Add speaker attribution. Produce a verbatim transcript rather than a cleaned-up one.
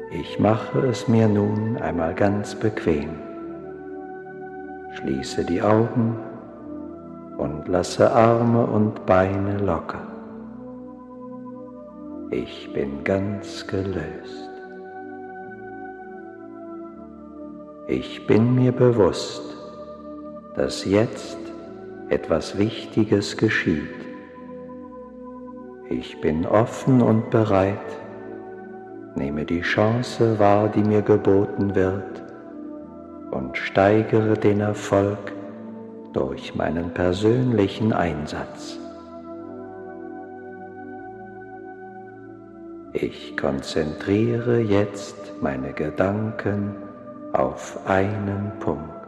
Speaker 1: Ich mache es mir nun einmal ganz bequem. Schließe die Augen und lasse Arme und Beine locker. Ich bin ganz gelöst. Ich bin mir bewusst, dass jetzt etwas Wichtiges geschieht. Ich bin offen und bereit, nehme die Chance wahr, die mir geboten wird, und steigere den Erfolg durch meinen persönlichen Einsatz. Ich konzentriere jetzt meine Gedanken auf einen Punkt.